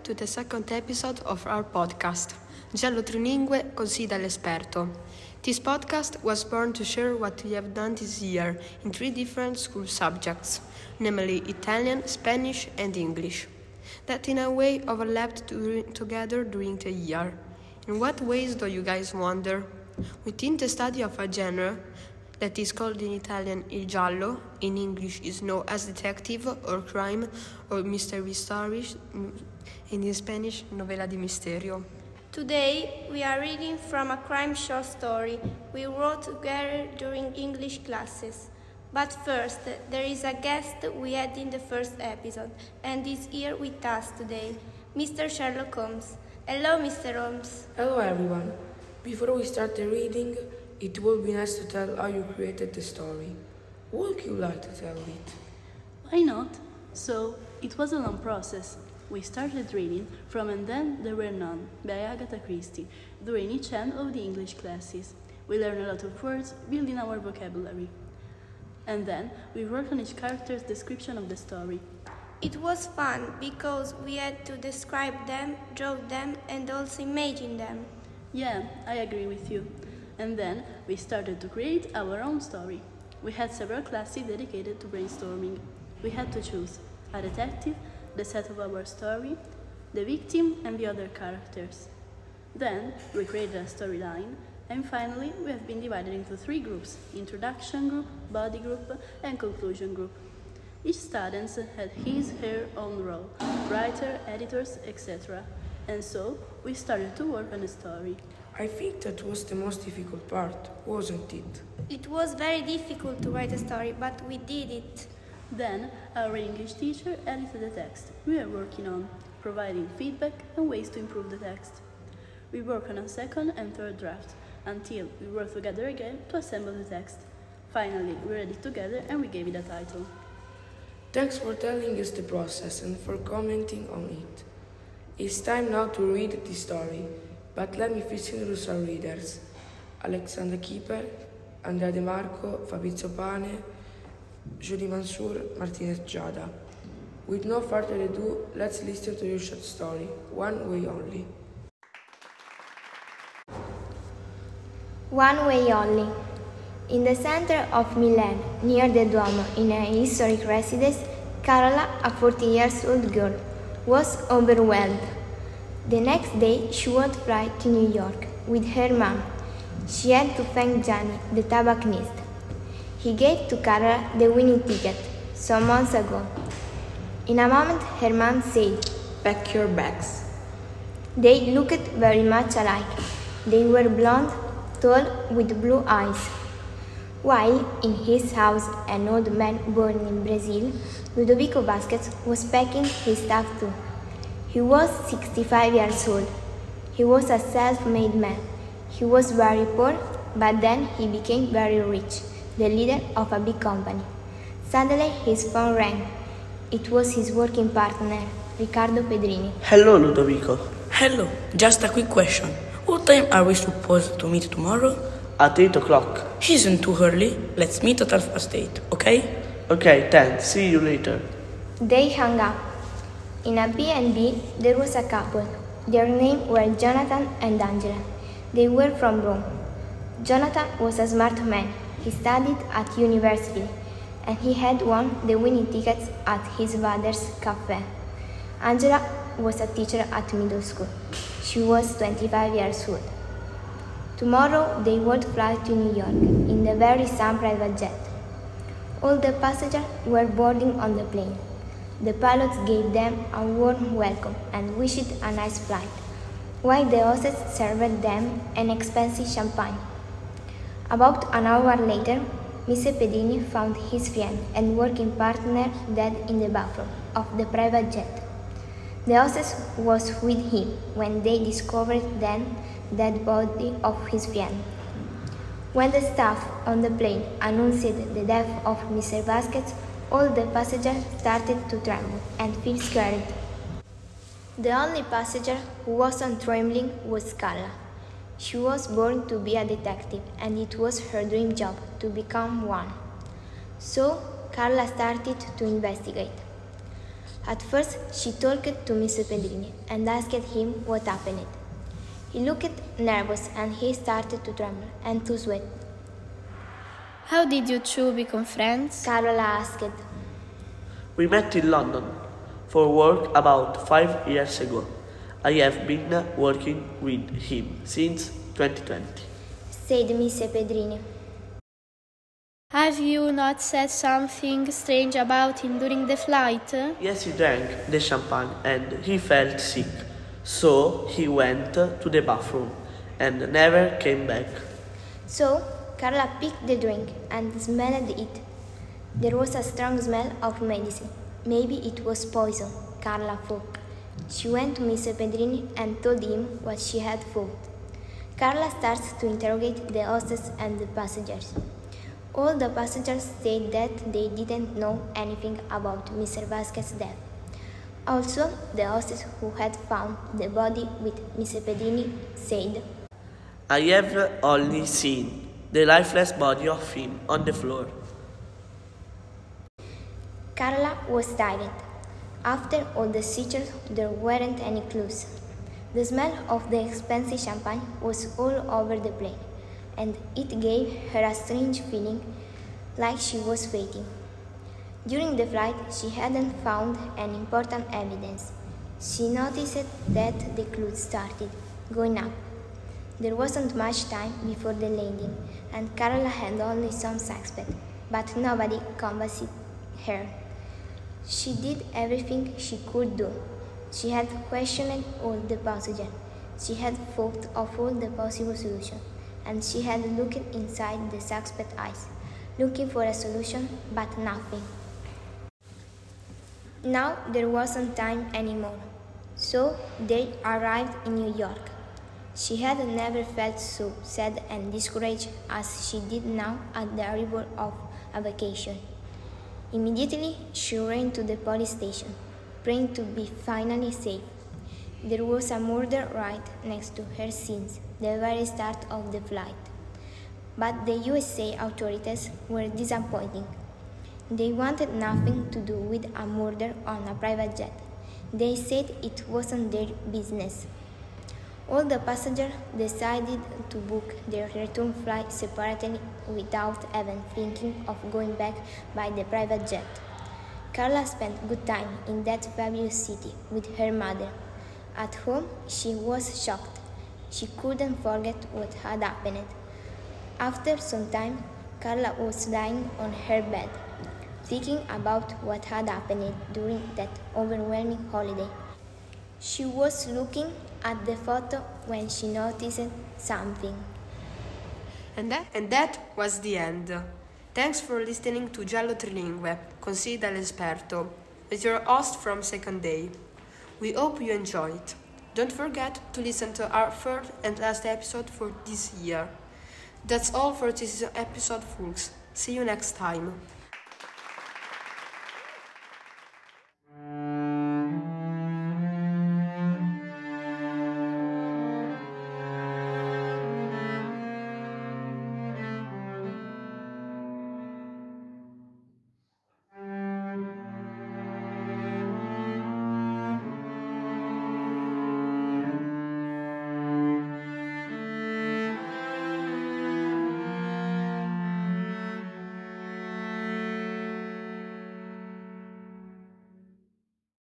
to the second episode of our podcast, Giallo Trilingue così dall'esperto. This podcast was born to share what we have done this year in 3 different school subjects, namely Italian, Spanish and English, that in a way overlapped together during the year. In what ways do you guys wonder? Within the study of a genre that is called in Italian il giallo, in English is known as detective or crime or mystery stories, and in Spanish novela di misterio. Today we are reading from a crime short story we wrote together during English classes. But first, there is a guest we had in the first episode and is here with us today, Mr. Sherlock Holmes. Hello, Mr. Holmes. Hello everyone. Before we start the reading, it would be nice to tell how you created the story. Would you like to tell it? Why not? So, it was a long process. We started reading from And Then There Were None by Agatha Christie during each end of the English classes. We learned a lot of words, building our vocabulary. And then we worked on each character's description of the story. It was fun because we had to describe them, draw them, and also imagine them. Yeah, I agree with you. And then we started to create our own story. We had several classes dedicated to brainstorming. We had to choose a detective, the set of our story, the victim, and the other characters. Then we created a storyline, and finally we have been divided into 3 groups: introduction group, body group, and conclusion group. Each student had her own role, writer, editors, etc. And so we started to work on the story. I think that was the most difficult part, wasn't it? It was very difficult to write a story, but we did it. Then our English teacher edited the text we were working on, providing feedback and ways to improve the text. We worked on a second and third draft until we worked together again to assemble the text. Finally, we read it together and we gave it a title. Thanks for telling us the process and for commenting on it. It's time now to read the story, but let me first introduce our readers: Alexander Keeper, Andrea De Marco, Fabrizio Pane, Julie Mansour, Martinez Giada. With no further ado, let's listen to your short story, One Way Only. One Way Only. In the center of Milan, near the Duomo, in a historic residence, Carola, a 14-year-old girl, was overwhelmed. The next day, she would fly to New York with her mom. She had to thank Gianni, the tobacconist. He gave to Carola the winning ticket some months ago. In a moment, her mom said, Pack your bags. They looked very much alike. They were blonde, tall, with blue eyes. While in his house, an old man born in Brazil, Ludovico Vasquez, was packing his stuff too. He was 65 years old. He was a self-made man. He was very poor, but then he became very rich, the leader of a big company. Suddenly his phone rang. It was his working partner, Riccardo Pedrini. Hello, Ludovico. Hello, just a quick question. What time are we supposed to meet tomorrow? At 8 o'clock. Isn't too early. Let's meet at 8:30, okay? Okay, then. See you later. They hung up. In a B&B, there was a couple. Their names were Jonathan and Angela. They were from Rome. Jonathan was a smart man. He studied at university, and he had won the winning tickets at his father's cafe. Angela was a teacher at middle school. She was 25 years old. Tomorrow they would fly to New York in the very same private jet. All the passengers were boarding on the plane. The pilots gave them a warm welcome and wished a nice flight, while the hostess served them an expensive champagne. About an hour later, Mr. Pedrini found his friend and working partner dead in the bathroom of the private jet. The hostess was with him when they discovered the dead body of his friend. When the staff on the plane announced the death of Mr. Vasquez, all the passengers started to tremble and feel scared. The only passenger who wasn't trembling was Carla. She was born to be a detective, and it was her dream job to become one. So Carla started to investigate. At first, she talked to Mr. Pedrini and asked him what happened. He looked nervous and he started to tremble and to sweat. How did you two become friends? Carola asked. We met in London for work about 5 years ago. I have been working with him since 2020, said Mr. Pedrini. Have you not said something strange about him during the flight? Yes, he drank the champagne and he felt sick, so he went to the bathroom and never came back. So, Carla picked the drink and smelled it. There was a strong smell of medicine. Maybe it was poison, Carla thought. She went to Mr. Pedrini and told him what she had thought. Carla started to interrogate the hostess and the passengers. All the passengers said that they didn't know anything about Mr. Vasquez's death. Also, the hostess who had found the body with Mr. Pedrini said, I have only seen the lifeless body of him on the floor. Carla was silent. After all the searches, there weren't any clues. The smell of the expensive champagne was all over the plane, and it gave her a strange feeling, like she was waiting. During the flight, she hadn't found any important evidence. She noticed that the clouds started going up. There wasn't much time before the landing, and Carola had only some suspect, but nobody convinced her. She did everything she could do. She had questioned all the passengers. She had thought of all the possible solutions, and she had looked inside the suspect's eyes, looking for a solution, but nothing. Now there wasn't time anymore, so they arrived in New York. She had never felt so sad and discouraged as she did now at the arrival of a vacation. Immediately, she ran to the police station, praying to be finally safe. There was a murder right next to her since the very start of the flight. But the USA authorities were disappointed. They wanted nothing to do with a murder on a private jet. They said it wasn't their business. All the passengers decided to book their return flight separately without even thinking of going back by the private jet. Carla spent good time in that fabulous city with her mother. At home, she was shocked. She couldn't forget what had happened. After some time, Carla was lying on her bed, thinking about what had happened during that overwhelming holiday. She was looking at the photo when she noticed something. And that was the end. Thanks for listening to Giallo Trilingue, Consigli dall'Esperto, with your host from Second Day. We hope you enjoyed. Don't forget to listen to our third and last episode for this year. That's all for this episode, folks. See you next time.